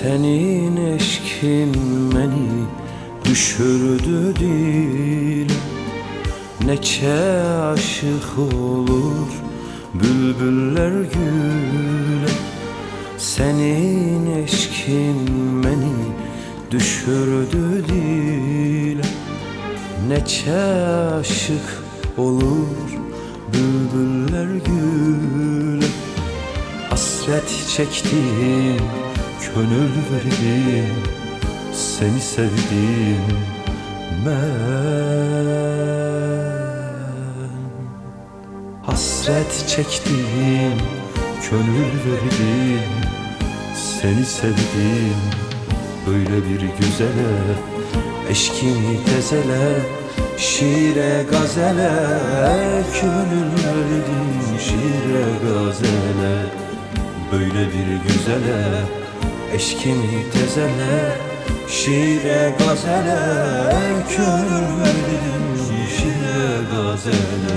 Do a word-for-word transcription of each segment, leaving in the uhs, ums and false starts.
Senin eşkin beni düşürdü dile. Neçe aşık olur bülbüller güle. Senin eşkin beni düşürdü dile. Neçe aşık olur bülbüller güle. Hasret çektim, gönül verdim, seni sevdim ben. Hasret çektim, gönül verdim, seni sevdim. Böyle bir güzele, eşkimi tezele, şiire gazele, gönül verdim şiire gazele. Böyle bir güzele, eşkimi tezele, şiire gazele, gönül verdim şiire gazele.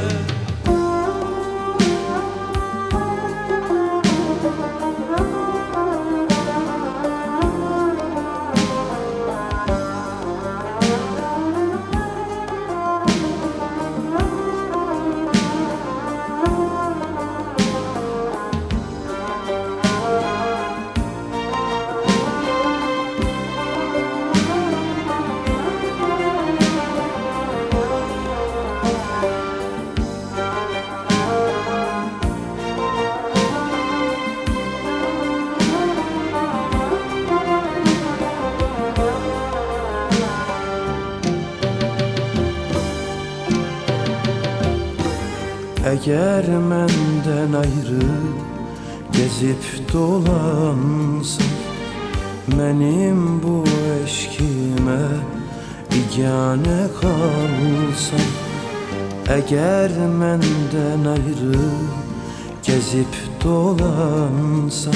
Eğer menden ayrı gezip dolansın, benim bu eşkime bigane kalsın. Eğer menden ayrı gezip dolansın,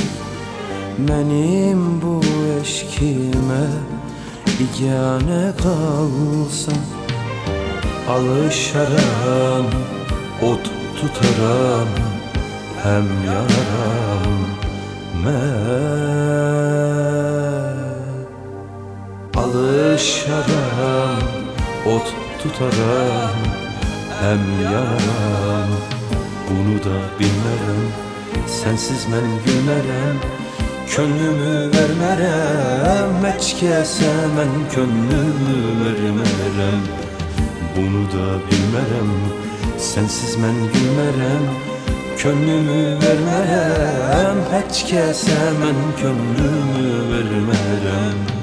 benim bu eşkime bigane kalsın. Alışaram, ot tutaram, hem yanaram ben. Alışaram, ot tutaram, hem yanaram. Bunu da bilmerem, sensiz men gülmerem, könlümü vermerem. Heç kəsə mən könlümü vermerem. Bunu da bilmerem, sensiz mən gülmerem, könlümü vermerem. Heç kəsə mən könlümü vermerem.